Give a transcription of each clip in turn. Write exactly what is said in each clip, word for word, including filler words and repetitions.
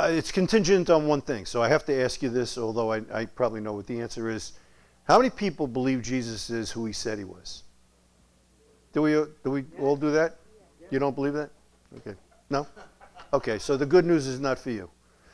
uh, it's contingent on one thing. So I have to ask you this, although I, I probably know what the answer is. How many people believe Jesus is who he said he was? Do we, do we all do that? You don't believe that? Okay. No? Okay, so the good news is not for you.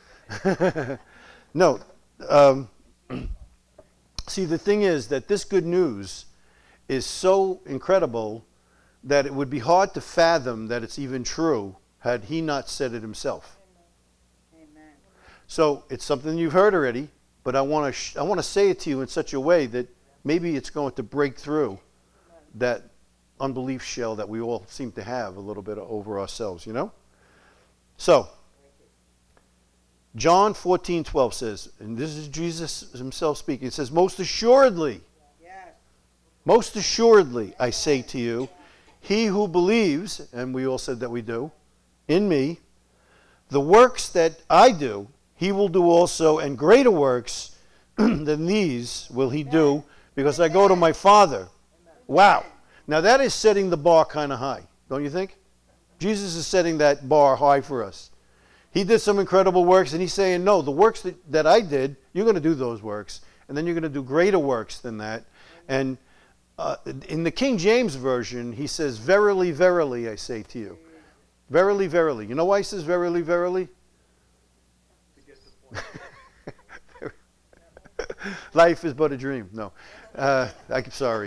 No. Um, see, the thing is that this good news is so incredible that it would be hard to fathom that it's even true had he not said it himself. Amen. So it's something you've heard already, but I want to sh- I want to say it to you in such a way that maybe it's going to break through that unbelief shell that we all seem to have a little bit over ourselves, you know? So, John fourteen twelve says, and this is Jesus himself speaking, it says, most assuredly, yes. most assuredly, I say to you, he who believes, and we all said that we do, in me, the works that I do, he will do also, and greater works than these will he do, because I go to my Father. Wow. Now that is setting the bar kind of high, don't you think? Jesus is setting that bar high for us. He did some incredible works, and he's saying, no, the works that, that I did, you're going to do those works, and then you're going to do greater works than that. And uh, in the King James Version, he says, verily, verily, I say to you. Verily, verily. You know why he says verily, verily? Life is but a dream. No. Uh, I'm sorry.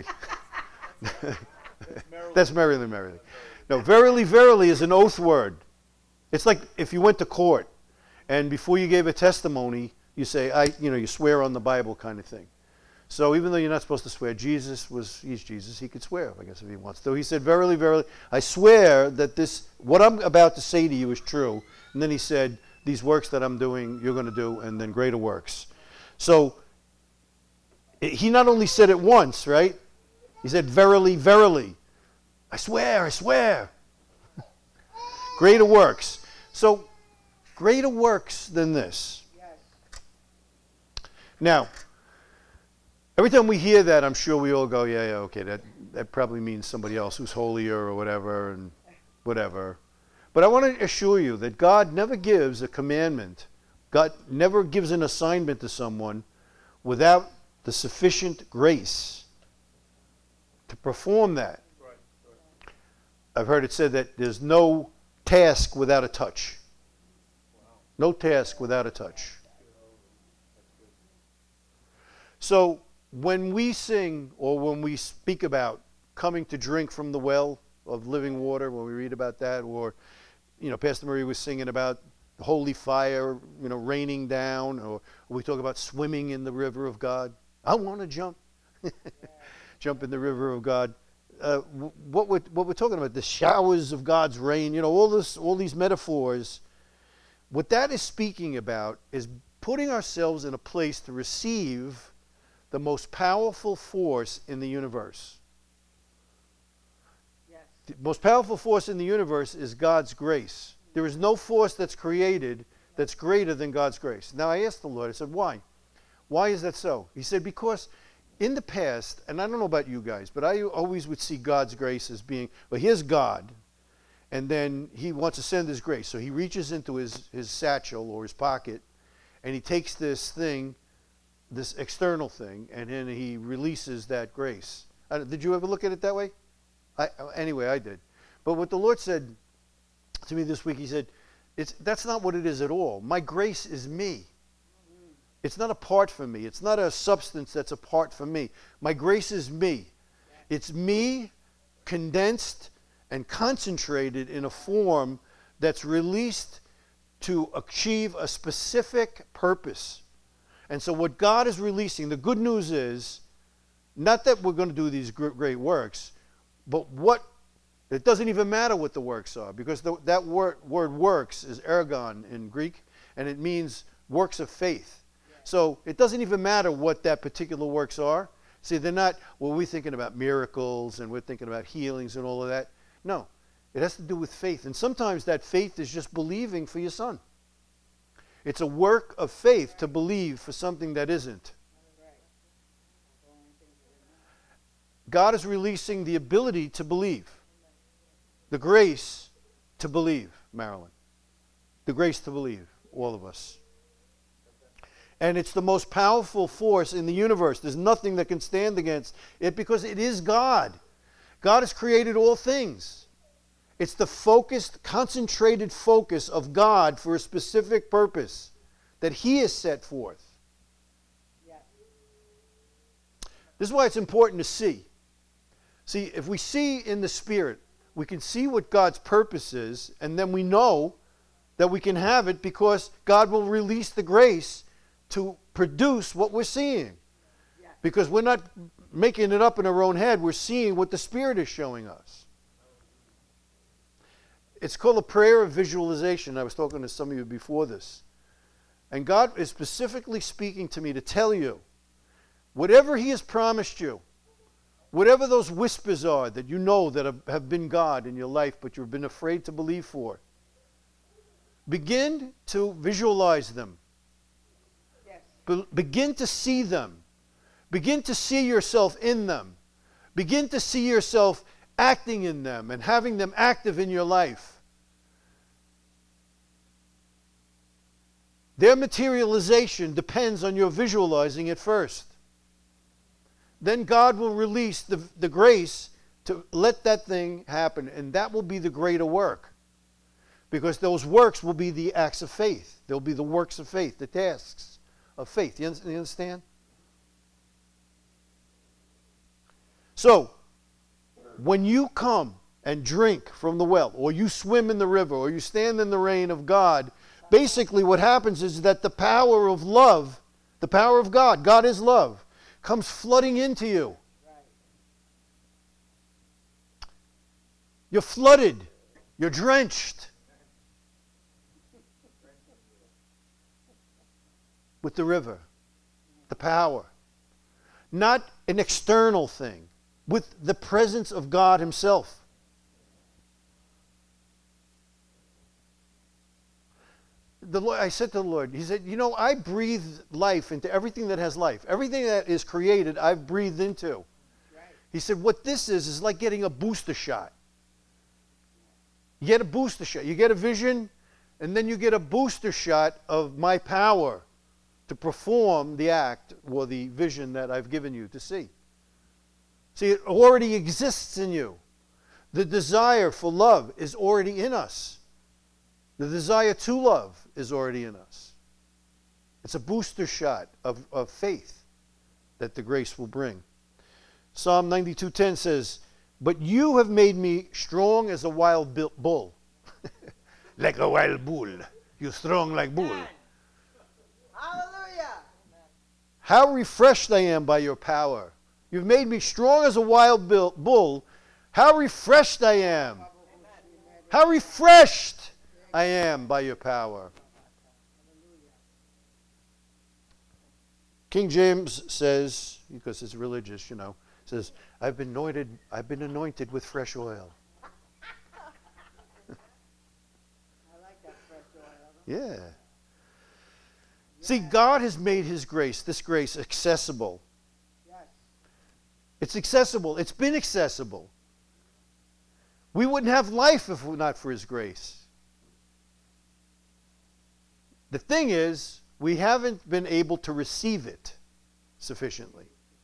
That's merrily, merrily. No, verily, verily is an oath word. It's like if you went to court and before you gave a testimony, you say, I, you know, you swear on the Bible kind of thing. So even though you're not supposed to swear, Jesus was, he's Jesus, he could swear, I guess, if he wants to. He said, verily, verily, I swear that this, what I'm about to say to you is true. And then he said, these works that I'm doing, you're going to do, and then greater works. So he not only said it once, right? He said, verily, verily, I swear, I swear. Greater works. So, greater works than this. Yes. Now, every time we hear that, I'm sure we all go, yeah, yeah, okay, that, that probably means somebody else who's holier or whatever, and whatever. But I want to assure you that God never gives a commandment. God never gives an assignment to someone without the sufficient grace to perform that. Right, right. I've heard it said that there's no task without a touch. Wow. No task without a touch. So when we sing or when we speak about coming to drink from the well of living water, when we read about that, or, you know, Pastor Marie was singing about holy fire, you know, raining down, or we talk about swimming in the river of God. I want to jump. Jump in the river of God. Uh, what we're, what we're talking about, the showers of God's rain, you know, all this, all these metaphors, what that is speaking about is putting ourselves in a place to receive the most powerful force in the universe. Yes. The most powerful force in the universe is God's grace. There is no force that's created that's greater than God's grace. Now I asked the Lord, I said, why? Why is that so? He said, because in the past, and I don't know about you guys, but I always would see God's grace as being, well, here's God, and then he wants to send his grace. So he reaches into his, his satchel or his pocket, and he takes this thing, this external thing, and then he releases that grace. Uh, did you ever look at it that way? I, anyway, I did. But what the Lord said to me this week, he said, it's, that's not what it is at all. My grace is me. It's not apart from me. It's not a substance that's apart from me. My grace is me. It's me condensed and concentrated in a form that's released to achieve a specific purpose. And so what God is releasing, the good news is, not that we're going to do these great works, but what, it doesn't even matter what the works are, because the, that word, word works is ergon in Greek, and it means works of faith. So it doesn't even matter what that particular works are. See, they're not, well, we're thinking about miracles and we're thinking about healings and all of that. No, it has to do with faith. And sometimes that faith is just believing for your son. It's a work of faith to believe for something that isn't. God is releasing the ability to believe. The grace to believe, Marilyn. The grace to believe. all of us. And it's the most powerful force in the universe. There's nothing that can stand against it because it is God. God has created all things. It's the focused, concentrated focus of God for a specific purpose that He has set forth. Yes. This is why it's important to see. See, if we see in the Spirit, we can see what God's purpose is, and then we know that we can have it because God will release the grace to produce what we're seeing. Yes. Because we're not making it up in our own head, we're seeing what the Spirit is showing us. It's called a prayer of visualization. I was talking to some of you before this. And God is specifically speaking to me to tell you, whatever He has promised you, whatever those whispers are that you know that have, have been God in your life, but you've been afraid to believe for, begin to visualize them. Yes. Be- begin to see them. Begin to see yourself in them. Begin to see yourself acting in them and having them active in your life. Their materialization depends on your visualizing it first. Then God will release the, the grace to let that thing happen, and that will be the greater work. Because those works will be the acts of faith. They'll be the works of faith, the tasks of faith. You understand? So, when you come and drink from the well, or you swim in the river, or you stand in the rain of God, basically what happens is that the power of love, the power of God, God is love, comes flooding into you. You're flooded. You're drenched with the river, the power. Not an external thing, with the presence of God Himself. The Lord, I said to the Lord, He said, you know, I breathe life into everything that has life. Everything that is created, I've breathed into. Right. He said, what this is, is like getting a booster shot. You get a booster shot. You get a vision, and then you get a booster shot of my power to perform the act or the vision that I've given you to see. See, it already exists in you. The desire for love is already in us. The desire to love is already in us. It's a booster shot of, of faith that the grace will bring. Psalm ninety-two ten says, but you have made me strong as a wild bull. Like a wild bull. You're strong like bull. Hallelujah. How refreshed I am by your power. You've made me strong as a wild bull. How refreshed I am. How refreshed I am by your power. King James says, because it's religious, you know, says, I've been anointed, I've been anointed with fresh oil. I like that fresh oil. Yeah. See, God has made His grace, this grace, accessible. Yes. It's accessible. It's been accessible. We wouldn't have life if not for His grace. The thing is, we haven't been able to receive it sufficiently.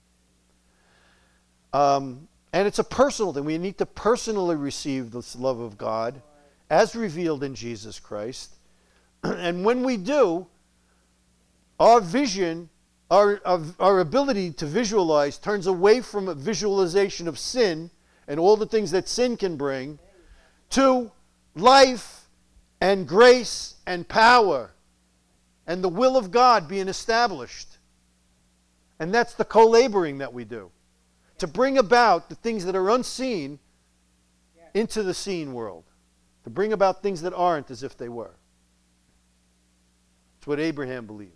Um, and it's a personal thing. We need to personally receive this love of God as revealed in Jesus Christ. And when we do, our vision, our, our ability to visualize turns away from a visualization of sin and all the things that sin can bring to life and grace and power and the will of God being established. And that's the co-laboring that we do. To bring about the things that are unseen into the seen world. To bring about things that aren't as if they were. It's what Abraham believed.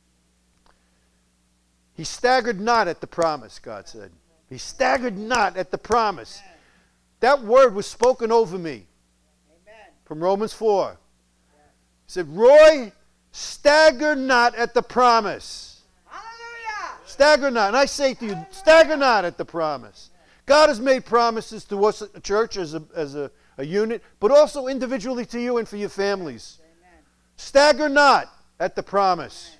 He staggered not at the promise, God said. He staggered not at the promise. That word was spoken over me. Amen. From Romans four. He said, Roy, stagger not at the promise. Hallelujah. Stagger not. And I say to you, stagger not at the promise. God has made promises to us, a church, as a, as a, a unit, but also individually to you and for your families. Amen. Stagger not at the promise.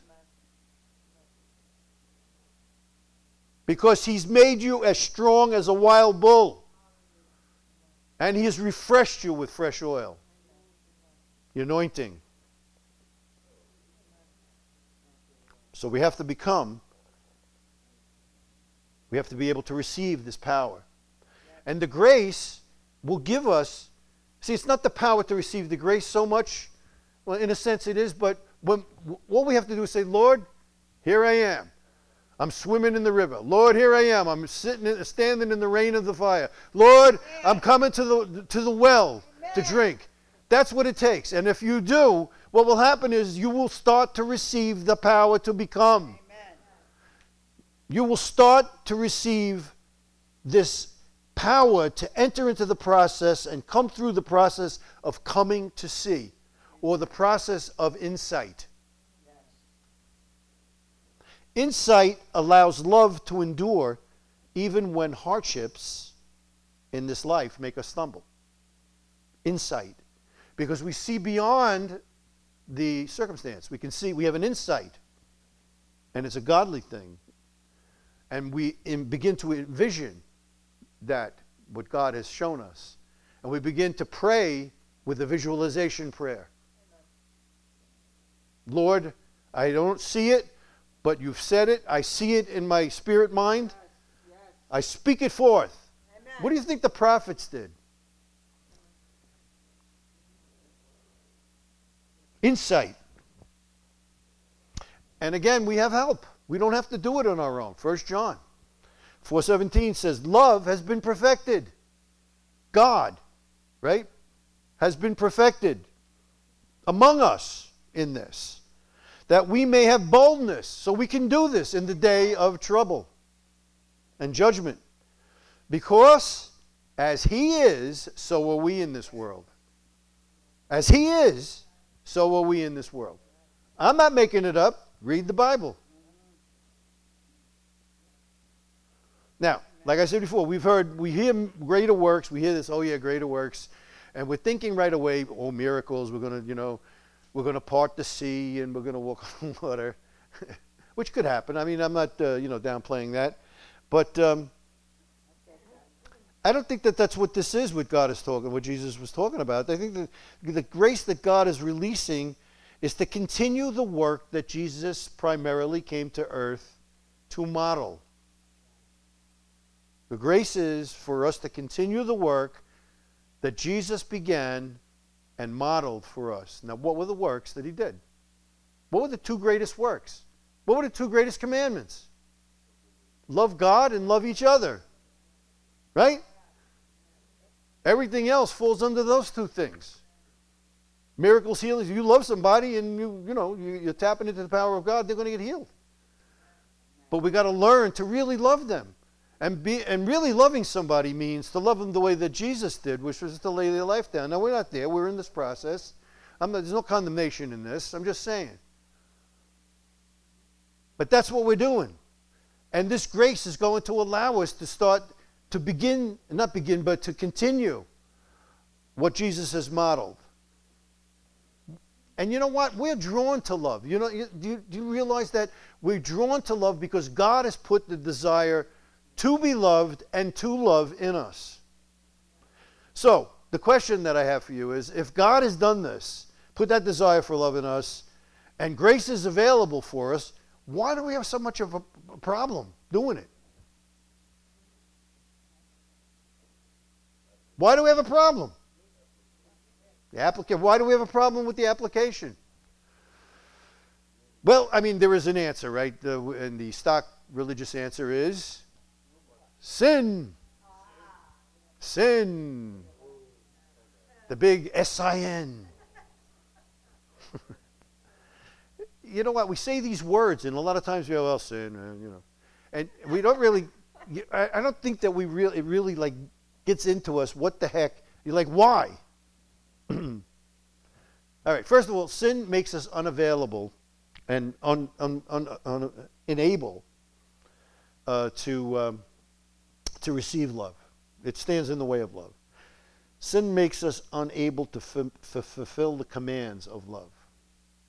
Because he's made you as strong as a wild bull. And he has refreshed you with fresh oil. The anointing. So we have to become, we have to be able to receive this power. And the grace will give us, see, it's not the power to receive the grace so much. Well, in a sense it is, but when, what we have to do is say, Lord, here I am. I'm swimming in the river. Lord, here I am. I'm sitting, in, standing in the rain of the fire. Lord, I'm coming to the to the well to drink. That's what it takes. And if you do, what will happen is you will start to receive the power to become. Amen. You will start to receive this power to enter into the process and come through the process of coming to see, or the process of insight. Insight allows love to endure even when hardships in this life make us stumble. Insight. Because we see beyond the circumstance. We can see, we have an insight. And it's a godly thing. And we in, begin to envision that, what God has shown us. And we begin to pray with a visualization prayer. Lord, I don't see it, but you've said it. I see it in my spirit mind. Yes. I speak it forth. Amen. What do you think the prophets did? Insight. And again, we have help. We don't have to do it on our own. First John four seventeen says, love has been perfected. God, right, has been perfected among us in this, that we may have boldness, so we can do this in the day of trouble and judgment. Because as he is, so are we in this world. As he is, so are we in this world. I'm not making it up. Read the Bible. Now, like I said before, we've heard, we hear greater works, we hear this, oh yeah, greater works, and we're thinking right away, oh, miracles, we're going to, you know, we're going to part the sea and we're going to walk on water, which could happen. I mean, I'm not, uh, you know, downplaying that. But um, I don't think that that's what this is, what God is talking, what Jesus was talking about. I think that the grace that God is releasing is to continue the work that Jesus primarily came to earth to model. The grace is for us to continue the work that Jesus began and modeled for us. Now, what were the works that he did? What were the two greatest works? What were the two greatest commandments? Love God and love each other. Right? Everything else falls under those two things. Miracles, healings. You love somebody and you, you know, you, you're tapping into the power of God, they're going to get healed. But we got to learn to really love them. And be and really loving somebody means to love them the way that Jesus did, which was to lay their life down. Now, we're not there. We're in this process. I'm not, there's no condemnation in this. I'm just saying. But that's what we're doing. And this grace is going to allow us to start to begin, not begin, but to continue what Jesus has modeled. And you know what? We're drawn to love. You know, you, do, you, do you realize that we're drawn to love because God has put the desire to be loved and to love in us. So, the question that I have for you is, if God has done this, put that desire for love in us, and grace is available for us, why do we have so much of a problem doing it? Why do we have a problem? The applica- why do we have a problem with the application? Well, I mean, there is an answer, right? The, and the stock religious answer is sin. Sin. The big S I N. You know what? We say these words, and a lot of times we go, well, sin, uh, you know. And we don't really, I, I don't think that we really, it really like gets into us, what the heck? You're like, why? All right, first of all, sin makes us unavailable and un, un, un, un, unable uh, to, um, to receive love. It stands in the way of love. Sin makes us unable to f- f- fulfill the commands of love.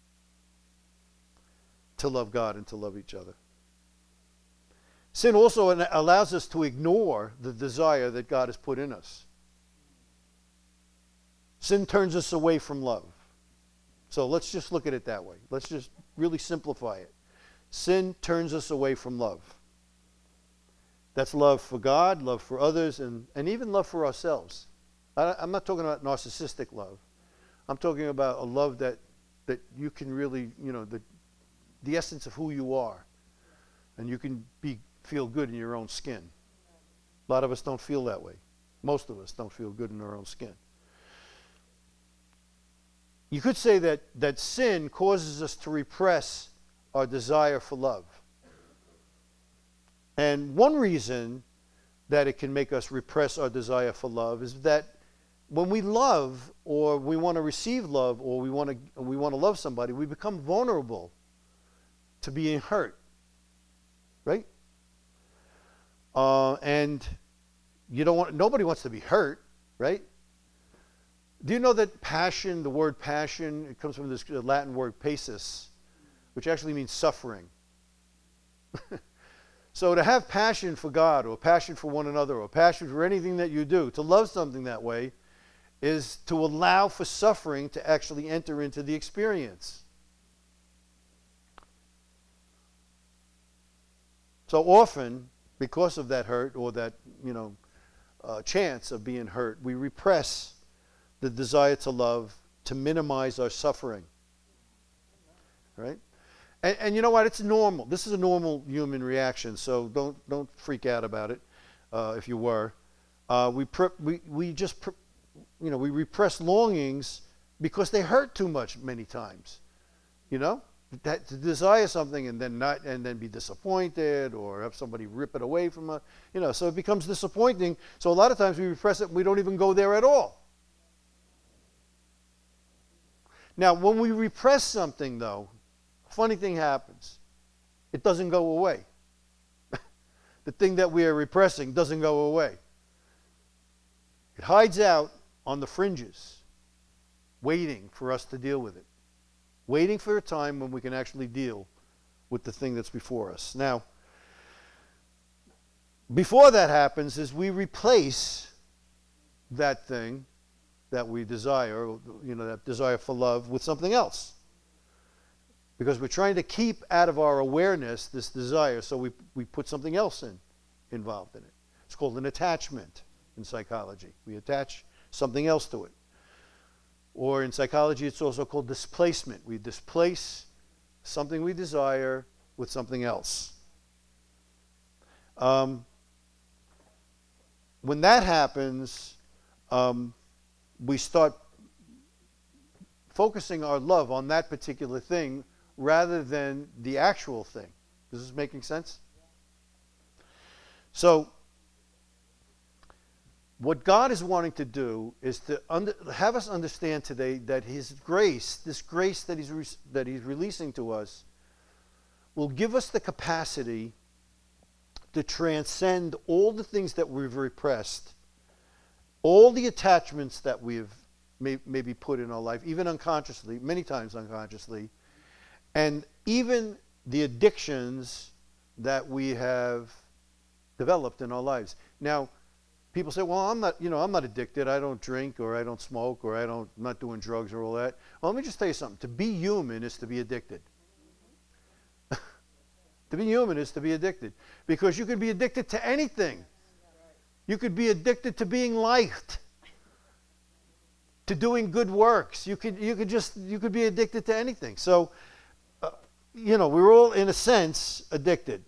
to love God and to love each other. Sin also allows us to ignore the desire that God has put in us. Sin turns us away from love. So let's just look at it that way. Let's just really simplify it. Sin turns us away from love. That's love for God, love for others, and, and even love for ourselves. I, I'm not talking about narcissistic love. I'm talking about a love that, that you can really, you know, the, the essence of who you are. And you can be feel good in your own skin. A lot of us don't feel that way. Most of us don't feel good in our own skin. You could say that, that sin causes us to repress our desire for love. And one reason that it can make us repress our desire for love is that when we love, or we want to receive love, or we want to we want to love somebody, we become vulnerable to being hurt. Right? Uh, and you don't want nobody wants to be hurt, right? Do you know that passion, the word passion, it comes from this Latin word pacis, which actually means suffering. So to have passion for God, or passion for one another, or passion for anything that you do, to love something that way, is to allow for suffering to actually enter into the experience. So often, because of that hurt, or that, you know, uh, chance of being hurt, we repress the desire to love to minimize our suffering. Right? And, and you know what? It's normal. This is a normal human reaction, so don't don't freak out about it. Uh, if you were, uh, we pre- we we just pre- you know we repress longings because they hurt too much many times. You know, that to desire something and then not and then be disappointed, or have somebody rip it away from us. You know, so it becomes disappointing. So a lot of times we repress it and we don't even go there at all. Now, when we repress something, though, a funny thing happens. It doesn't go away. The thing that we are repressing doesn't go away. It hides out on the fringes, waiting for us to deal with it. Waiting for a time when we can actually deal with the thing that's before us. Now, before that happens is we replace that thing that we desire, you know, that desire for love, with something else. Because we're trying to keep out of our awareness this desire, so we, we put something else in, involved in it. It's called an attachment in psychology. We attach something else to it. Or in psychology, it's also called displacement. We displace something we desire with something else. Um, when that happens, um, we start focusing our love on that particular thing rather than the actual thing. Is this making sense? So, what God is wanting to do is to under, have us understand today that His grace, this grace that He's re, that He's releasing to us, will give us the capacity to transcend all the things that we've repressed, all the attachments that we've may, maybe put in our life, even unconsciously, many times unconsciously, and even the addictions that we have developed in our lives. Now, people say, well, I'm not, you know, I'm not addicted. I don't drink, or I don't smoke, or I don't, I'm not doing drugs or all that. Well, let me just tell you something. To be human is to be addicted. To be human is to be addicted. Because you could be addicted to anything. You could be addicted to being liked, to doing good works. You could, you could just, you could be addicted to anything. So, uh, you know, we're all, in a sense, addicted.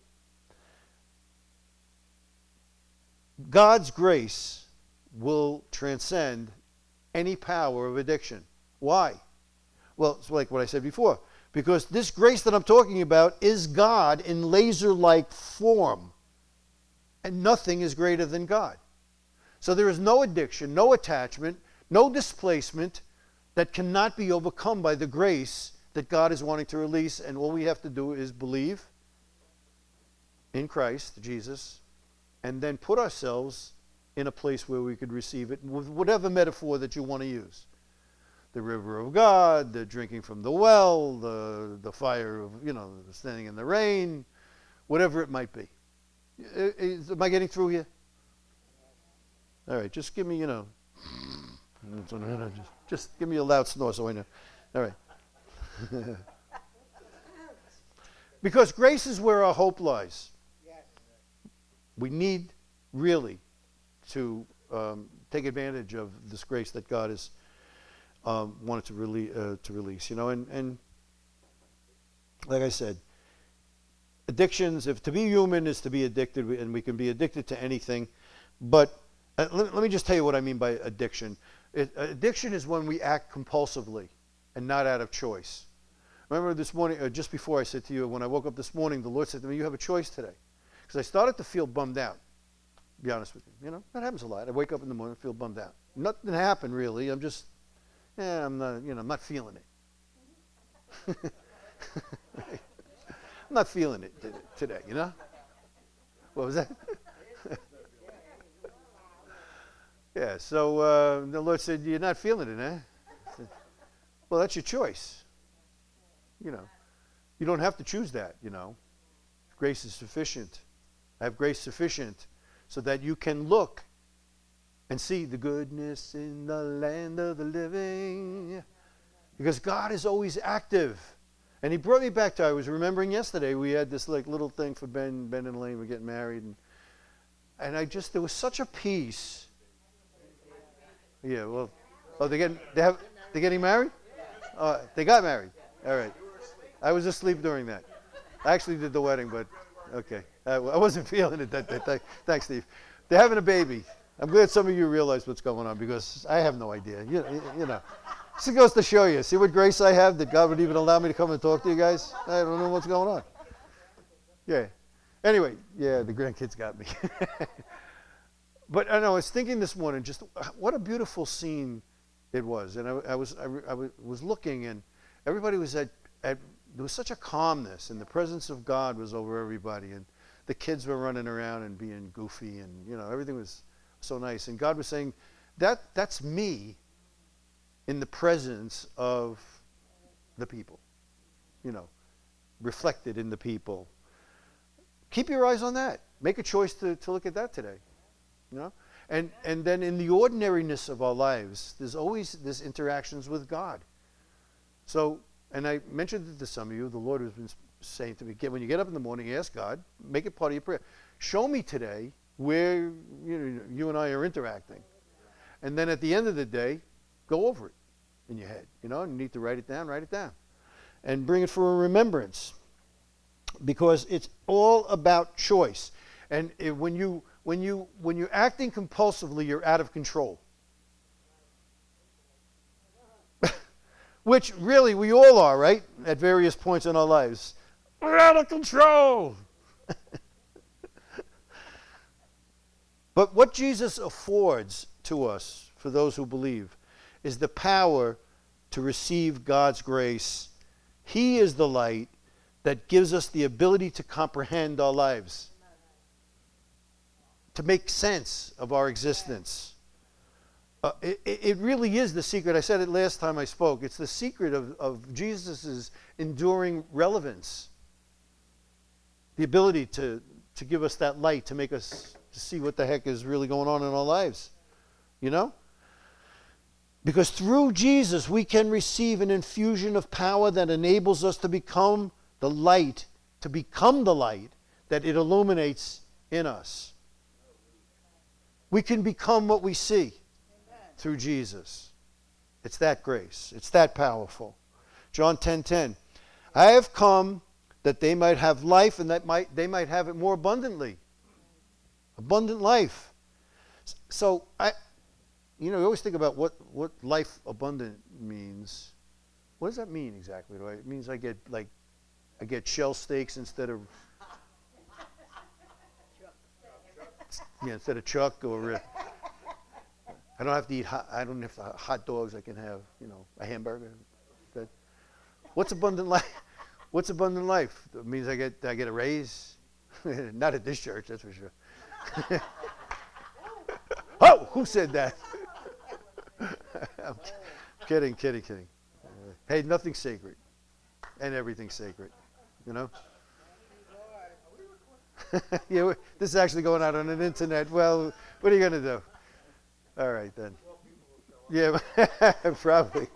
God's grace will transcend any power of addiction. Why? Well, it's like what I said before. Because this grace that I'm talking about is God in laser-like form. And nothing is greater than God. So there is no addiction, no attachment, no displacement that cannot be overcome by the grace that God is wanting to release. And all we have to do is believe in Christ, Jesus, and then put ourselves in a place where we could receive it with whatever metaphor that you want to use. the river of God, the drinking from the well, the, the fire of, you know, standing in the rain, whatever it might be. Is, am I getting through here? All right, just give me, you know, just, just give me a loud snore so I know. All right. Because grace is where our hope lies. Yes. We need really to um, take advantage of this grace that God has um, wanted to, rele- uh, to release. You know, and, and like I said, addictions, if to be human is to be addicted, and we can be addicted to anything, but uh, let, let me just tell you what I mean by addiction. It, addiction is when we act compulsively and not out of choice. Remember this morning, uh, just before I said to you, when I woke up this morning, the Lord said to me, you have a choice today. Because I started to feel bummed out, to be honest with you. You know, that happens a lot. I wake up in the morning and feel bummed out. Nothing happened really. I'm just, yeah, I'm not, you know, I'm not feeling it. I'm not feeling it t- today, you know? What was that? Yeah, so uh, the Lord said, you're not feeling it, eh? I said, well, that's your choice. You know, you don't have to choose that, you know. Grace is sufficient. I have grace sufficient so that you can look and see the goodness in the land of the living. Because God is always active. And he brought me back to, I was remembering yesterday, we had this like little thing for Ben, Ben and Elaine were getting married. And, and I just, there was such a peace. Yeah, well, oh, they getting, they have, they're getting married? Uh, they got married. All right. I was asleep during that. I actually did the wedding, but okay. I, I wasn't feeling it that day. Thanks, Steve. They're having a baby. I'm glad some of you realize what's going on because I have no idea. You, you know. This goes to show you. See what grace I have that God would even allow me to come and talk to you guys? I don't know what's going on. Yeah. Anyway, yeah, the grandkids got me. But I know, I was thinking this morning, just what a beautiful scene it was. And I, I was I, I was looking, and everybody was at, at, there was such a calmness, and the presence of God was over everybody. And the kids were running around and being goofy, and, you know, everything was so nice. And God was saying, that that's me in the presence of the people, you know, reflected in the people. Keep your eyes on that. Make a choice to, to look at that today, you know. And and then in the ordinariness of our lives, there's always this interactions with God. So, and I mentioned it to some of you, the Lord has been saying to me, when you get up in the morning, ask God, make it part of your prayer. Show me today where you know, you and I are interacting. And then at the end of the day, go over it in your head. You know, you need to write it down, write it down. And bring it for a remembrance. Because it's all about choice. And it, when you when you when you're acting compulsively, you're out of control. Which really we all are, right? At various points in our lives. We're out of control. But what Jesus affords to us, for those who believe, is the power to receive God's grace. He is the light that gives us the ability to comprehend our lives, to make sense of our existence. Uh, it, it really is the secret. I said it last time I spoke. It's the secret of, of Jesus' enduring relevance. The ability to, to give us that light, to make us to see what the heck is really going on in our lives. You know? Because through Jesus, we can receive an infusion of power that enables us to become the light, to become the light that it illuminates in us. We can become what we see through Jesus. It's that grace. It's that powerful. John ten ten. I have come that they might have life and that might they might have it more abundantly. Abundant life. So I you know, you always think about what, what life abundant means. What does that mean exactly? It means I get like I get shell steaks instead of yeah, instead of chuck, or uh, I don't have to eat hot, I don't have to, hot dogs. I can have, you know, a hamburger. That, what's abundant life? What's abundant life? It means I get I get a raise. Not at this church, that's for sure. Oh, who said that? I'm, Kidding, kidding, kidding. Uh, hey, nothing's sacred. And everything's sacred. You know? Yeah, we- this is actually going out on an internet. Well, what are you going to do? All right, then. Yeah, probably.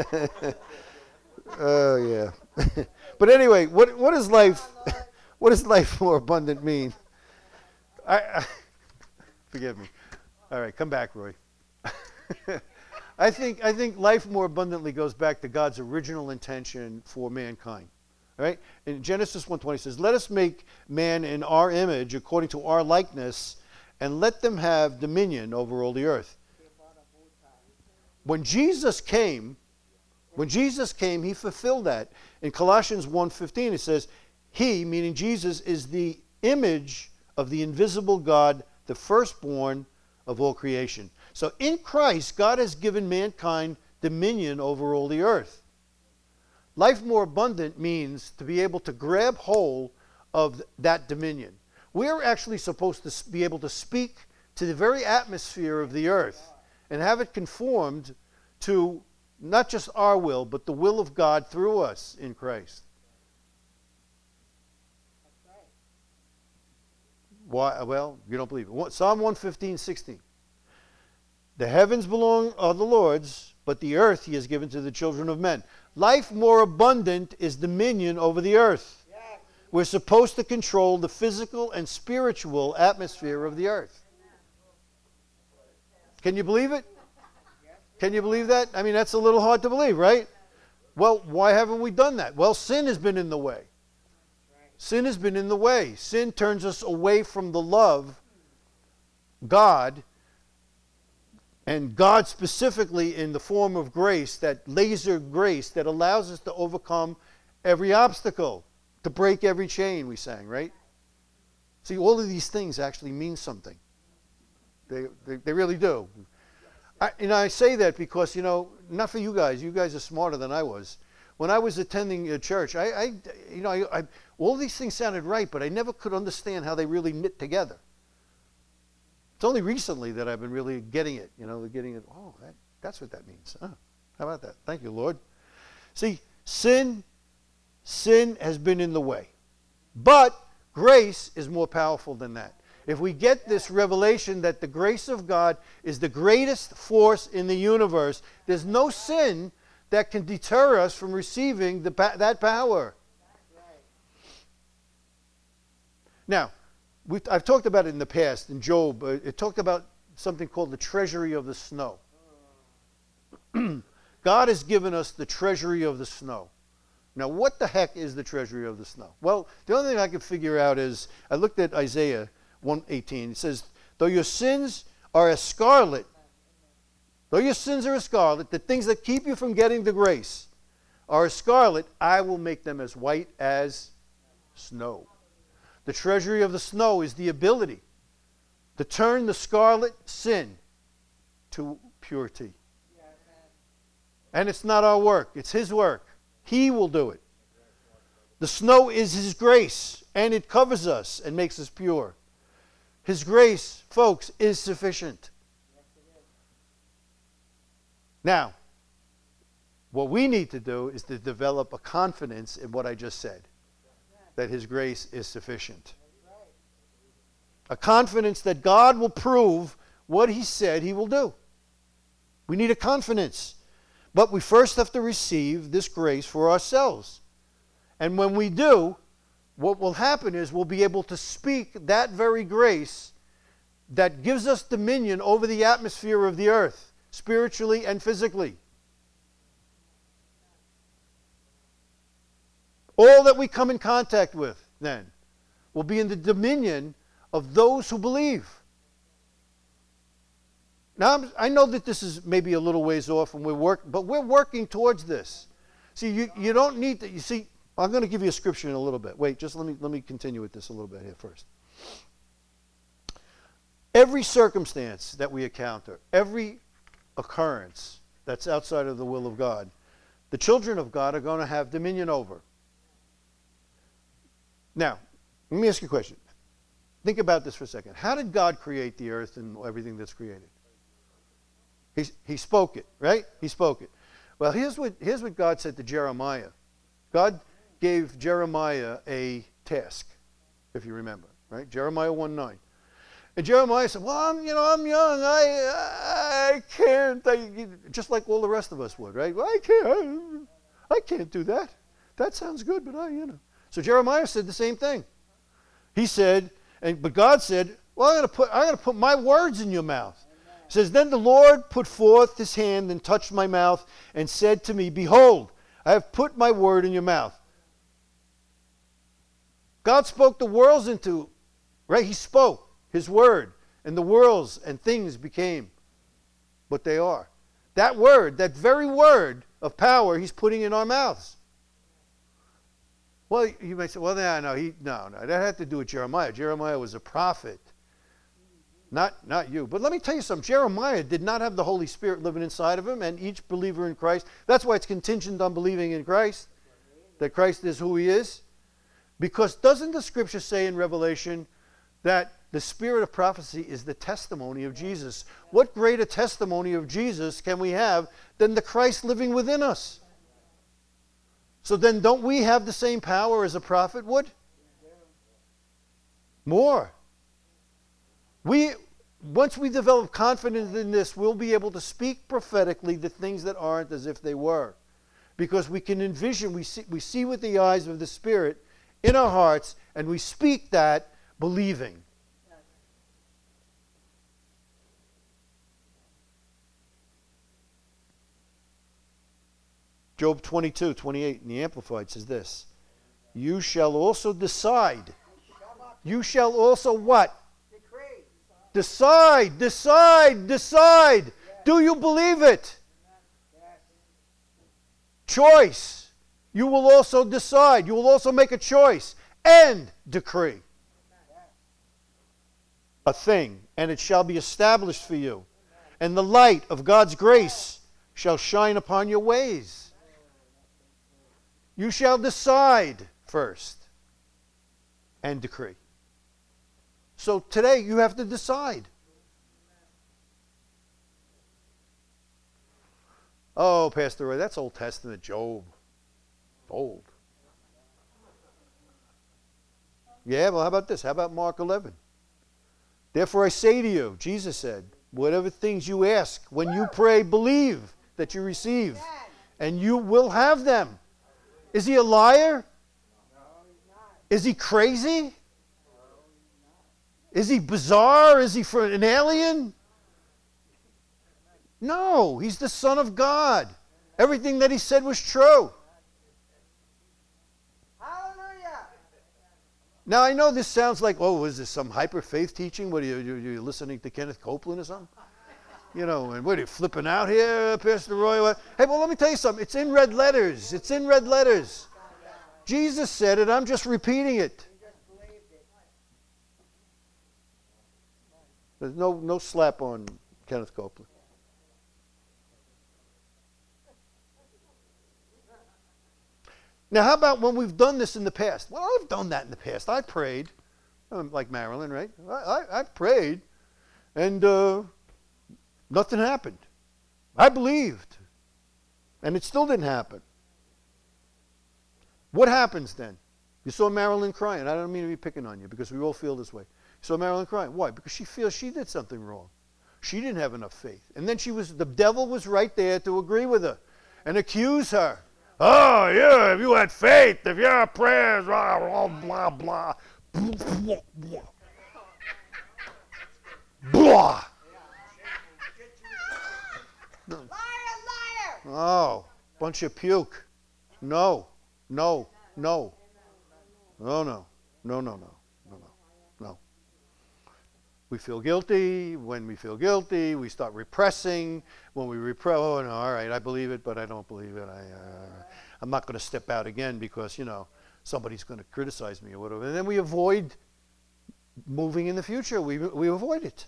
Oh, yeah. But anyway, what what is life? What does life more abundant mean? I, I forgive me. All right, come back, Roy. I think I think life more abundantly goes back to God's original intention for mankind. All right? In Genesis one twenty it says, "Let us make man in our image, according to our likeness, and let them have dominion over all the earth." When Jesus came, when Jesus came, he fulfilled that. In Colossians one fifteen it says, "He," meaning Jesus, "is the image of the invisible God, the firstborn of all creation." So in Christ, God has given mankind dominion over all the earth. Life more abundant means to be able to grab hold of that dominion. We're actually supposed to be able to speak to the very atmosphere of the earth and have it conformed to not just our will, but the will of God through us in Christ. Why? Well, you don't believe it. Psalm one fifteen, sixteen. "The heavens belong are the Lord's, but the earth he has given to the children of men." Life more abundant is dominion over the earth. Yes. We're supposed to control the physical and spiritual atmosphere of the earth. Can you believe it? Can you believe that? I mean, that's a little hard to believe, right? Well, why haven't we done that? Well, sin has been in the way. Sin has been in the way. Sin turns us away from the love, God, and God specifically in the form of grace, that laser grace that allows us to overcome every obstacle, to break every chain, we sang, right? See, all of these things actually mean something. They, they, they really do. I, and I say that because, you know, not for you guys. You guys are smarter than I was. When I was attending a church, I, I you know, I, I, all these things sounded right, but I never could understand how they really knit together. It's only recently that I've been really getting it, you know, getting it. Oh, that, that's what that means. Oh, how about that? Thank you, Lord. See, sin, sin has been in the way. But grace is more powerful than that. If we get this revelation that the grace of God is the greatest force in the universe, there's no sin that can deter us from receiving the, that power. Now, we've, I've talked about it in the past, in Job. Uh, it talked about something called the treasury of the snow. God has given us the treasury of the snow. Now, what the heck is the treasury of the snow? Well, the only thing I could figure out is, I looked at Isaiah one eighteen. It says, "Though your sins are as scarlet, though your sins are as scarlet, the things that keep you from getting the grace are as scarlet, I will make them as white as snow." The treasury of the snow is the ability to turn the scarlet sin to purity. And it's not our work, it's His work. He will do it. The snow is His grace, and it covers us and makes us pure. His grace, folks, is sufficient. Now, what we need to do is to develop a confidence in what I just said, that His grace is sufficient. A confidence that God will prove what He said He will do. We need a confidence. But we first have to receive this grace for ourselves. And when we do, what will happen is we'll be able to speak that very grace that gives us dominion over the atmosphere of the earth, spiritually and physically. All that we come in contact with, then, will be in the dominion of those who believe. Now, I'm, I know that this is maybe a little ways off, and we're work, but we're working towards this. See, you, you don't need to, you see, I'm going to give you a scripture in a little bit. Wait, just let me, let me continue with this a little bit here first. Every circumstance that we encounter, every occurrence that's outside of the will of God, the children of God are going to have dominion over. Now, let me ask you a question. Think about this for a second. How did God create the earth and everything that's created? He, he spoke it, right? He spoke it. Well, here's what, here's what God said to Jeremiah. God gave Jeremiah a task, if you remember, right? Jeremiah one nine. And Jeremiah said, well, I'm, you know, I'm young. I, I can't. I, just like all the rest of us would, right? Well, I can't. I can't do that. That sounds good, but I, you know. So Jeremiah said the same thing. He said, and but God said, well, I'm going to put, I'm going to put my words in your mouth. He says, then the Lord put forth his hand and touched my mouth and said to me, behold, I have put my word in your mouth. God spoke the worlds into, right? He spoke his word, and the worlds and things became what they are. That word, that very word of power, he's putting in our mouths. Well, you may say, well, no, no, he, no, no, that had to do with Jeremiah. Jeremiah was a prophet. Not, not you. But let me tell you something. Jeremiah did not have the Holy Spirit living inside of him, and each believer in Christ. That's why it's contingent on believing in Christ, that Christ is who he is. Because doesn't the Scripture say in Revelation that the spirit of prophecy is the testimony of Jesus? What greater testimony of Jesus can we have than the Christ living within us? So then don't we have the same power as a prophet would? More. We, once we develop confidence in this, we'll be able to speak prophetically the things that aren't as if they were. Because we can envision, we see, we see with the eyes of the Spirit in our hearts, and we speak that believing. Job twenty-two, twenty-eight in the Amplified says this. You shall also decide. You shall also what? Decide, decide, decide. Yes. Do you believe it? Yes. Choice. You will also decide. You will also make a choice and decree a thing, and it shall be established for you. And the light of God's grace shall shine upon your ways. You shall decide first and decree. So today you have to decide. Oh, Pastor Roy, that's Old Testament, Job. Old. Yeah, well, how about this? How about Mark eleven? Therefore I say to you, Jesus said, whatever things you ask, when you pray, believe that you receive, and you will have them. Is he a liar? Is he crazy? Is he bizarre? Is he for an alien? No, he's the Son of God. Everything that he said was true. Hallelujah. Now, I know this sounds like, oh, is this some hyper faith teaching? What are you, you, you listening to Kenneth Copeland or something? You know, and what are you flipping out here, Pastor Roy? What? Hey, well, let me tell you something. It's in red letters. It's in red letters. Jesus said it. I'm just repeating it. There's no, no slap on Kenneth Copeland. Now, how about when we've done this in the past? Well, I've done that in the past. I prayed, um, like Marilyn, right? I, I, I prayed, and uh, nothing happened. I believed, and it still didn't happen. What happens then? You saw Marilyn crying. I don't mean to be picking on you, because we all feel this way. So Marilyn crying. Why? Because she feels she did something wrong. She didn't have enough faith. And then she was, the devil was right there to agree with her and accuse her. Oh, yeah, if you had faith, if your prayers, blah, blah, blah, blah, blah, blah. Blah. Liar, liar. Oh, bunch of puke. No, no, no. No, no, no, no, no, no, no, no. We feel guilty. When we feel guilty, we start repressing. When we repress, oh, no, all right, I believe it, but I don't believe it. I, uh, I'm not going to step out again because, you know, somebody's going to criticize me or whatever. And then we avoid moving in the future. We, we avoid it.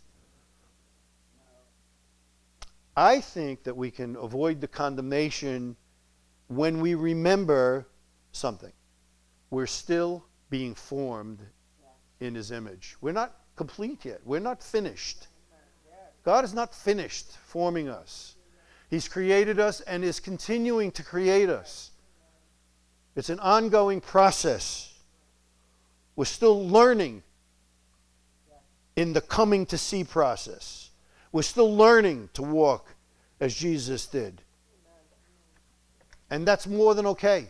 I think that we can avoid the condemnation when we remember something. We're still being formed in his image. We're not complete yet. We're not finished. God is not finished forming us. He's created us and is continuing to create us. It's an ongoing process. We're still learning in the coming to see process. We're still learning to walk as Jesus did. And that's more than okay.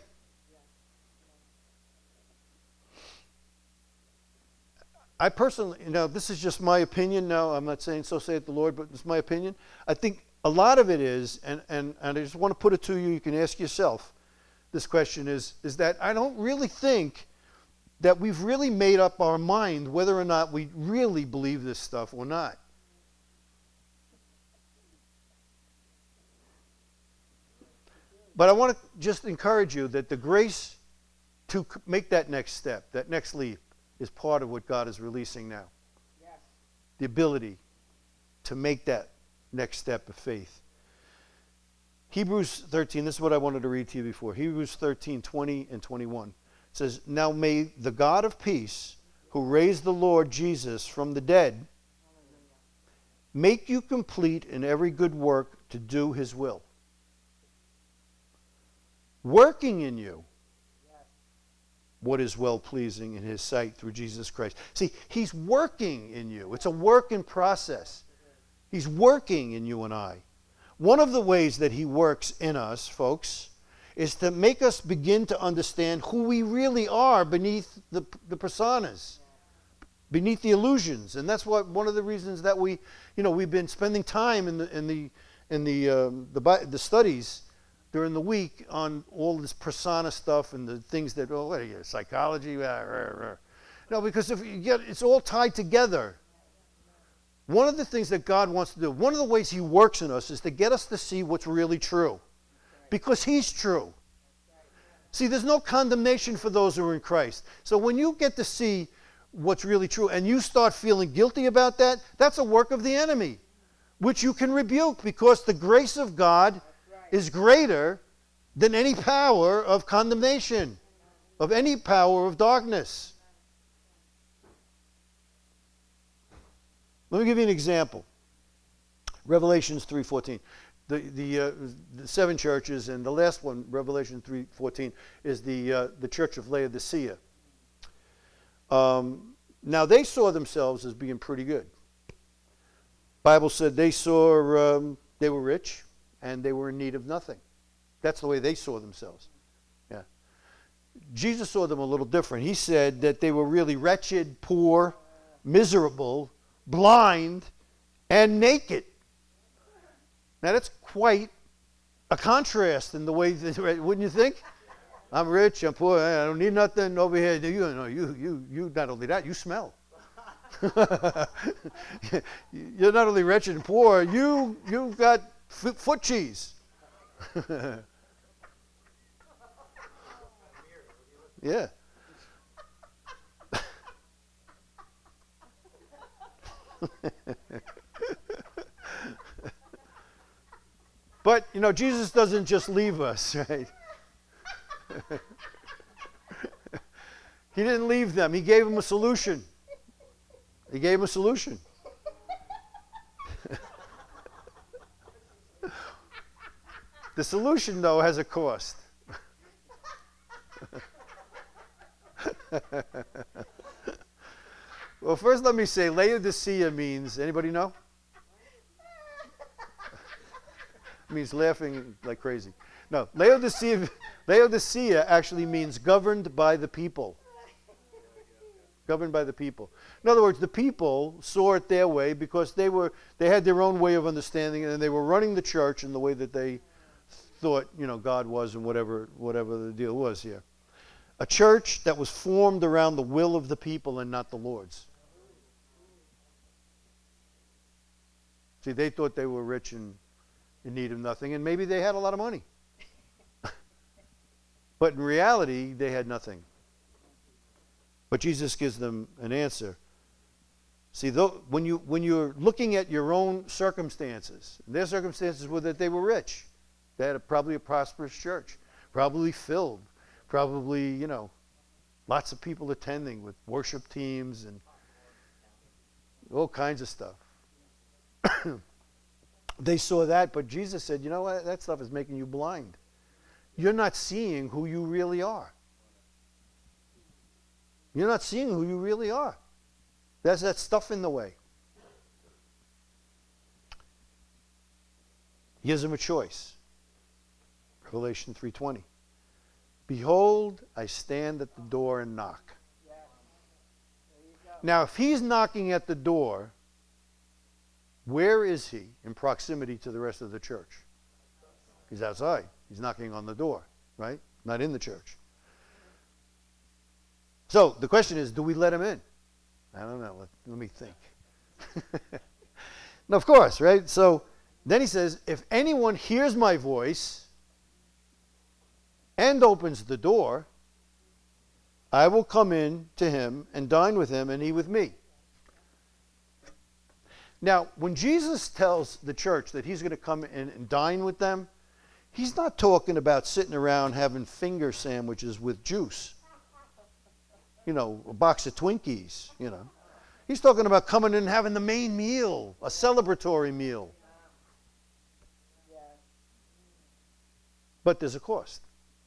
I personally, you know, this is just my opinion now. I'm not saying so saith the Lord, but it's my opinion. I think a lot of it is, and, and, and I just want to put it to you, you can ask yourself this question, is, is that I don't really think that we've really made up our mind whether or not we really believe this stuff or not. But I want to just encourage you that the grace to make that next step, that next leap, is part of what God is releasing now. Yes. The ability to make that next step of faith. Hebrews thirteen, this is what I wanted to read to you before. Hebrews thirteen, twenty and twenty-one. It says, "Now may the God of peace, who raised the Lord Jesus from the dead, make you complete in every good work to do his will." Working in you what is well-pleasing in his sight through Jesus Christ. See, he's working in you. It's a work in process. He's working in you and I. One of the ways that he works in us, folks, is to make us begin to understand who we really are beneath the, the personas, beneath the illusions. And that's what one of the reasons that we, you know, we've been spending time in the in the in the um, the, the studies during the week on all this persona stuff and the things that, oh, what are you, psychology? Rah, rah, rah. No, because if you get, it's all tied together. One of the things that God wants to do, one of the ways he works in us is to get us to see what's really true. Because he's true. See, there's no condemnation for those who are in Christ. So when you get to see what's really true and you start feeling guilty about that, that's a work of the enemy, which you can rebuke, because the grace of God is greater than any power of condemnation, of any power of darkness. Let me give you an example. Revelations three fourteen. The, the, uh, the seven churches, and the last one, Revelation three fourteen, is the, uh, the church of Laodicea. Um, now, they saw themselves as being pretty good. Bible said they saw um, they were rich, and they were in need of nothing. That's the way they saw themselves. Yeah. Jesus saw them a little different. He said that they were really wretched, poor, miserable, blind, and naked. Now that's quite a contrast in the way that, wouldn't you think? I'm rich, I'm poor, I don't need nothing over here. You know, you, you, you. Not only that, you smell. You're not only wretched and poor, you, you've got f- foot cheese. Yeah. But, you know, Jesus doesn't just leave us, right? He didn't leave them. He gave them a solution. He gave them a solution. The solution, though, has a cost. Well, first let me say, Laodicea means, anybody know? It means laughing like crazy. No, Laodicea, Laodicea actually means governed by the people. Governed by the people. In other words, the people saw it their way because they were they had their own way of understanding it, and they were running the church in the way that they thought, you know, God was, and whatever whatever the deal was here. A church that was formed around the will of the people and not the Lord's. See, they thought they were rich and in need of nothing, and maybe they had a lot of money. But in reality, they had nothing. But Jesus gives them an answer. See, though, when, you, when you're looking at your own circumstances, their circumstances were that they were rich. They had a, probably a prosperous church, probably filled, probably, you know, lots of people attending with worship teams and all kinds of stuff. They saw that, but Jesus said, you know what? That stuff is making you blind. You're not seeing who you really are. You're not seeing who you really are. There's that stuff in the way. He gives them a choice. Revelation three twenty. Behold, I stand at the door and knock. Yes. There you go. Now, if he's knocking at the door, where is he in proximity to the rest of the church? He's outside. He's knocking on the door, right? Not in the church. So the question is, do we let him in? I don't know. Let, let me think. No, of course, right? So then he says, if anyone hears my voice and opens the door, I will come in to him and dine with him and he with me. Now, when Jesus tells the church that he's going to come in and dine with them, he's not talking about sitting around having finger sandwiches with juice. You know, a box of Twinkies, you know. He's talking about coming in and having the main meal, a celebratory meal. Yes. But there's a cost.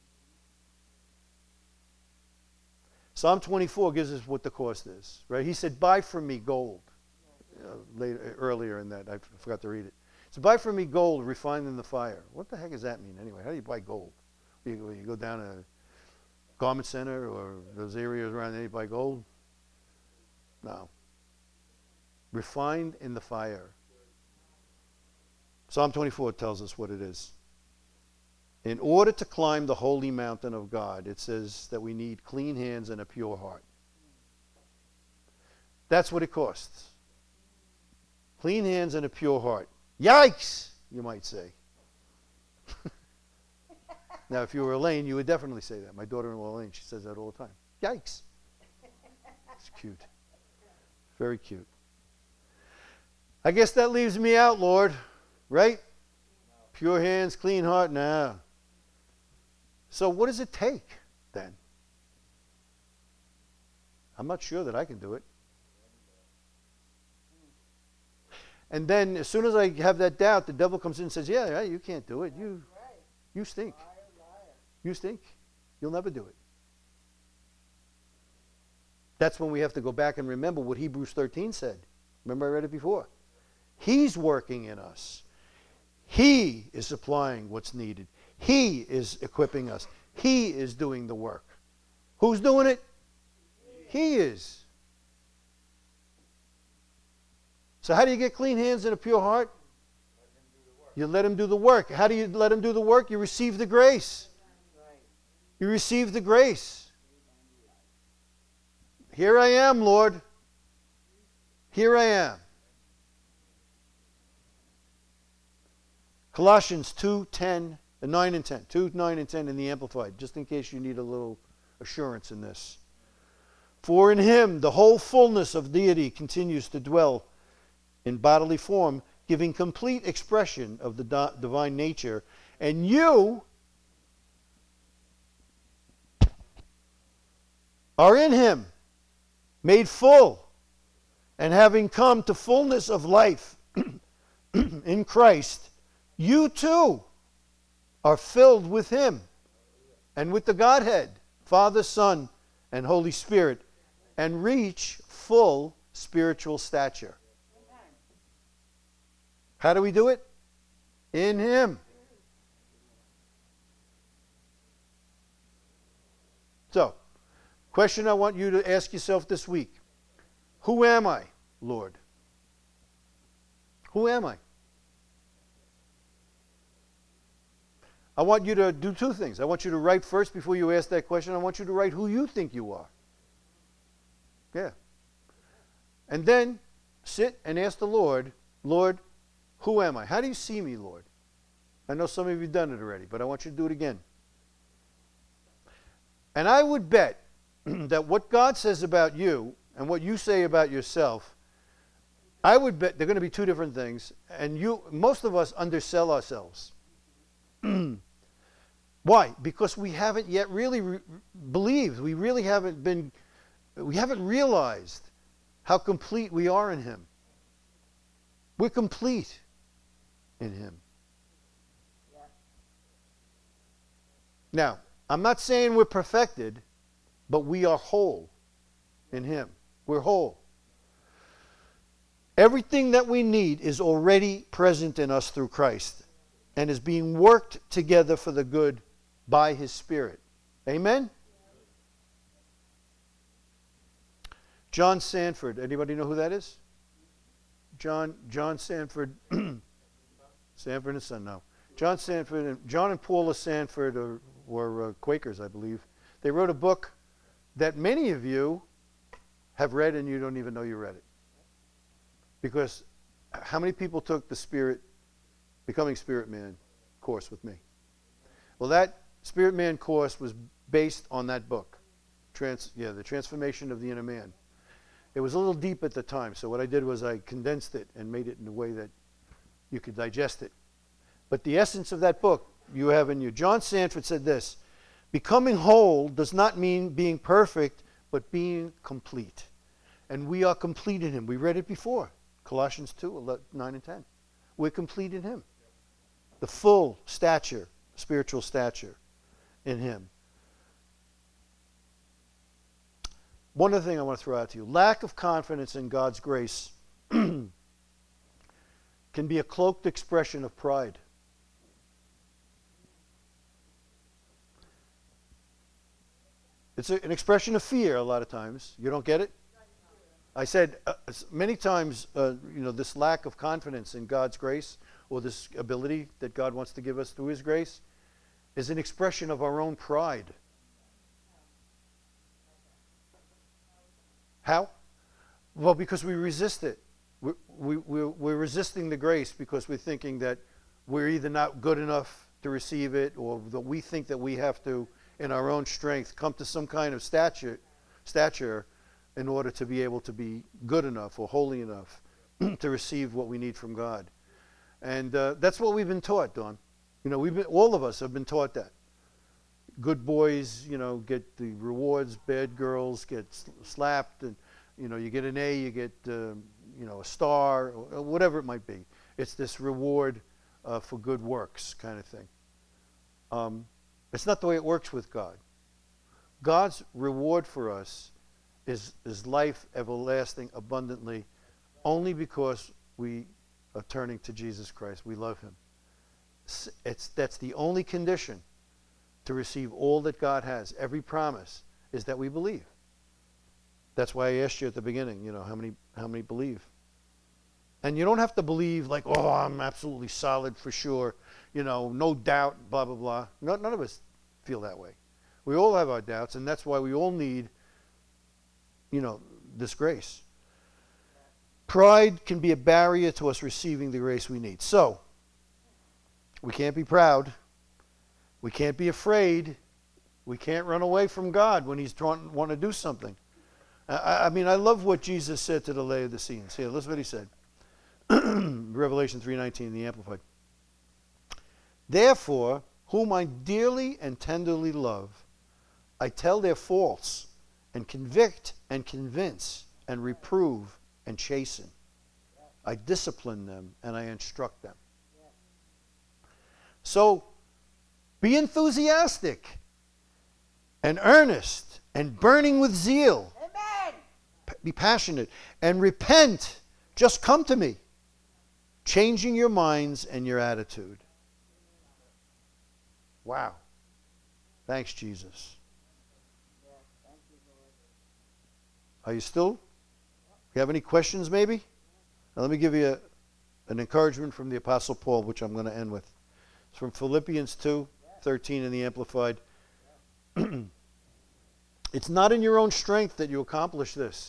Psalm twenty-four gives us what the cost is, right? He said, buy from me gold. Uh, later, earlier in that, I forgot to read it. So buy from me gold refined in the fire. What the heck does that mean anyway? How do you buy gold? You, you go down to a garment center or those areas around there, you buy gold? No. Refined in the fire. Psalm twenty-four tells us what it is. In order to climb the holy mountain of God, it says that we need clean hands and a pure heart. That's what it costs. Clean hands and a pure heart. Yikes, you might say. Now, if you were Elaine, you would definitely say that. My daughter-in-law, Elaine, she says that all the time. Yikes. It's cute. Very cute. I guess that leaves me out, Lord. Right? Pure hands, clean heart. Now. So what does it take, then? I'm not sure that I can do it. And then as soon as I have that doubt, the devil comes in and says, yeah, yeah, you can't do it. You, Right. you stink. Liar, liar. You stink. You'll never do it. That's when we have to go back and remember what Hebrews thirteen said. Remember I read it before. He's working in us. He is supplying what's needed. He is equipping us. He is doing the work. Who's doing it? He is. So how do you get clean hands and a pure heart? You let him do the work. How do you let him do the work? You receive the grace. Right. You receive the grace. Here I am, Lord. Here I am. Colossians two, ten, uh, nine and ten. two, nine and ten in the Amplified, just in case you need a little assurance in this. For in him the whole fullness of deity continues to dwell in bodily form, giving complete expression of the di- divine nature. And you are in him, made full, and having come to fullness of life in Christ, you too are filled with him and with the Godhead, Father, Son, and Holy Spirit, and reach full spiritual stature. How do we do it? In him. So, question I want you to ask yourself this week. Who am I, Lord? Who am I? I want you to do two things. I want you to write first before you ask that question. I want you to write who you think you are. Yeah. And then sit and ask the Lord, Lord, who am I? How do you see me, Lord? I know some of you have done it already, but I want you to do it again. And I would bet that what God says about you and what you say about yourself, I would bet they're going to be two different things. And you, most of us undersell ourselves. Why? Because we haven't yet really re- believed. We really haven't been, we haven't realized how complete we are in him. We're complete. in him. Yeah. Now, I'm not saying we're perfected, but we are whole in him. We're whole. Everything that we need is already present in us through Christ and is being worked together for the good by his Spirit. Amen? John Sanford. Anybody know who that is? John John Sanford. Sanford and Son, no. John Sanford and John and Paula Sanford are, were uh, Quakers, I believe. They wrote a book that many of you have read and you don't even know you read it. Because how many people took the Spirit, Becoming Spirit Man course with me? Well, that Spirit Man course was based on that book. Trans, yeah, The Transformation of the Inner Man. It was a little deep at the time, so what I did was I condensed it and made it in a way that you could digest it. But the essence of that book you have in you. John Sanford said this: becoming whole does not mean being perfect, but being complete. And we are complete in him. We read it before. Colossians two, nine and ten. We're complete in him. The full stature, spiritual stature in him. One other thing I want to throw out to you. Lack of confidence in God's grace can be a cloaked expression of pride. It's a, an expression of fear a lot of times. You don't get it? I said uh, many times, uh, you know, this lack of confidence in God's grace, or this ability that God wants to give us through his grace, is an expression of our own pride. How? Well, because we resist it. We, we, we're, we're resisting the grace because we're thinking that we're either not good enough to receive it, or that we think that we have to, in our own strength, come to some kind of stature, stature in order to be able to be good enough or holy enough to receive what we need from God. And uh, that's what we've been taught, Dawn. You know, we've been, all of us have been taught that. Good boys, you know, get the rewards. Bad girls get slapped, and you know, you get an A, you get uh, you know, a star, or whatever it might be. It's this reward uh, for good works kind of thing. Um, it's not the way it works with God. God's reward for us is is life everlasting, abundantly, only because we are turning to Jesus Christ. We love him. It's that's the only condition to receive all that God has. Every promise is that we believe. That's why I asked you at the beginning, you know, how many how many believe? And you don't have to believe like, oh, I'm absolutely solid for sure, you know, no doubt, blah, blah, blah. No, none of us feel that way. We all have our doubts, and that's why we all need, you know, this grace. Pride can be a barrier to us receiving the grace we need. So, we can't be proud. We can't be afraid. We can't run away from God when he's trying want to do something. I, I mean, I love what Jesus said to the Laodiceans. Here, listen what he said. Revelation three nineteen, the Amplified. Therefore, whom I dearly and tenderly love, I tell their faults, and convict and convince and reprove and chasten. I discipline them and I instruct them. So, be enthusiastic and earnest and burning with zeal. Amen. P- be passionate and repent. Just come to me, changing your minds and your attitude. Wow. Thanks, Jesus. Yeah, thank you, Lord. Are you still? You have any questions, maybe? Now, let me give you a, an encouragement from the Apostle Paul, which I'm going to end with. It's from Philippians two thirteen in the Amplified. It's not in your own strength that you accomplish this.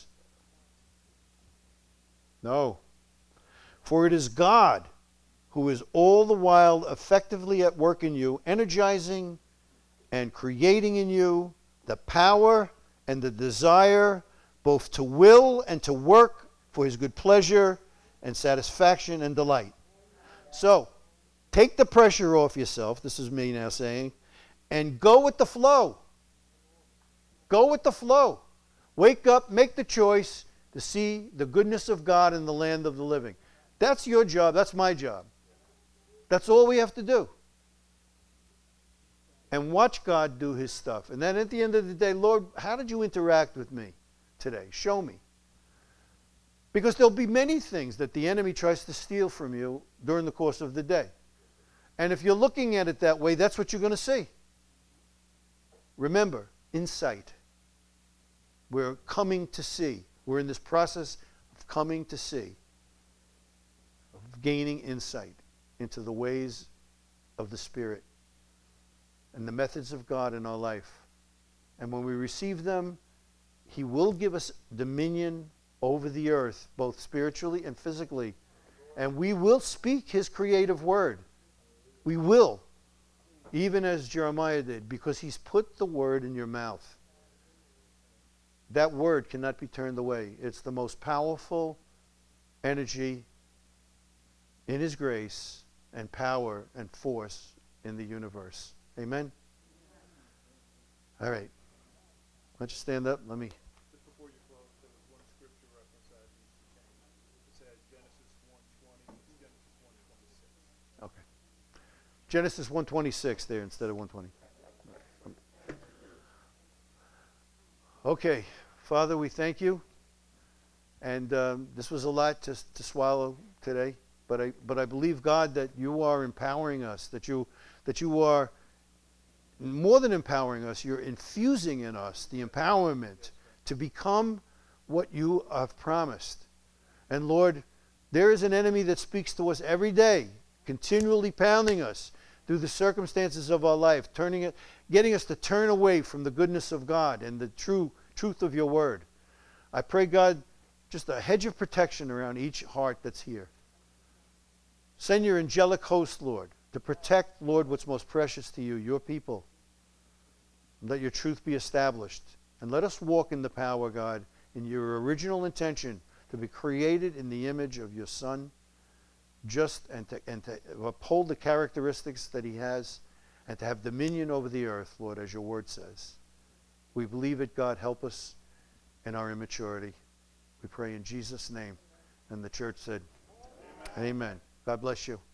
No. For it is God who is all the while effectively at work in you, energizing and creating in you the power and the desire both to will and to work for his good pleasure and satisfaction and delight. So, take the pressure off yourself, this is me now saying, and go with the flow. Go with the flow. Wake up, make the choice to see the goodness of God in the land of the living. That's your job, that's my job. That's all we have to do. And watch God do his stuff. And then at the end of the day, Lord, how did you interact with me today? Show me. Because there'll be many things that the enemy tries to steal from you during the course of the day. And if you're looking at it that way, that's what you're going to see. Remember, insight. We're coming to see. We're in this process of coming to see. Of gaining insight into the ways of the Spirit and the methods of God in our life. And when we receive them, he will give us dominion over the earth, both spiritually and physically. And we will speak his creative word. We will. Even as Jeremiah did, because he's put the word in your mouth. That word cannot be turned away. It's the most powerful energy in his grace and power and force in the universe. Amen? All right. Why don't you stand up? Let me... Just before you close, there was one scripture reference that needs to change. It says Genesis one twenty, it's Genesis one twenty-six. Okay. Genesis one twenty-six there instead of one twenty. Okay. Father, we thank you. And um, this was a lot to, to swallow today. But I, but I believe, God, that you are empowering us, that you, that you are more than empowering us, you're infusing in us the empowerment to become what you have promised. And Lord, there is an enemy that speaks to us every day, continually pounding us through the circumstances of our life, turning it, getting us to turn away from the goodness of God and the true truth of your word. I pray, God, just a hedge of protection around each heart that's here. Send your angelic host, Lord, to protect, Lord, what's most precious to you, your people. And let your truth be established. And let us walk in the power, God, in your original intention to be created in the image of your Son, just and to, and to uphold the characteristics that he has, and to have dominion over the earth, Lord, as your word says. We believe it, God. Help us in our immaturity. We pray in Jesus' name. And the church said, Amen. Amen. God bless you.